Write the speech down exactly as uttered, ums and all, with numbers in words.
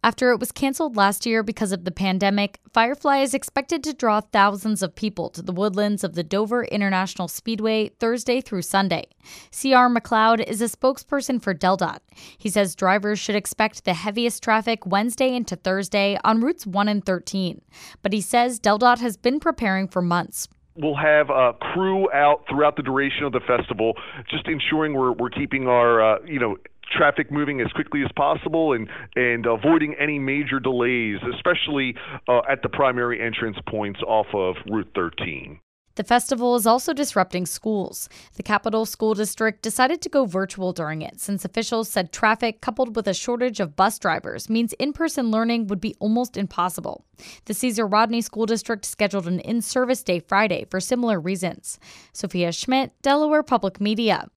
After it was canceled last year because of the pandemic, Firefly is expected to draw thousands of people to the woodlands of the Dover International Speedway Thursday through Sunday. C R McLeod is a spokesperson for DelDOT. He says drivers should expect the heaviest traffic Wednesday into Thursday on routes one and thirteen. But he says DelDOT has been preparing for months. We'll have a crew out throughout the duration of the festival, just ensuring we're we're keeping our uh, you know traffic moving as quickly as possible and and avoiding any major delays, especially uh, at the primary entrance points off of Route thirteen. The festival is also disrupting schools. The Capital School District decided to go virtual during it since officials said traffic coupled with a shortage of bus drivers means in-person learning would be almost impossible. The Caesar Rodney School District scheduled an in-service day Friday for similar reasons. Sophia Schmidt, Delaware Public Media.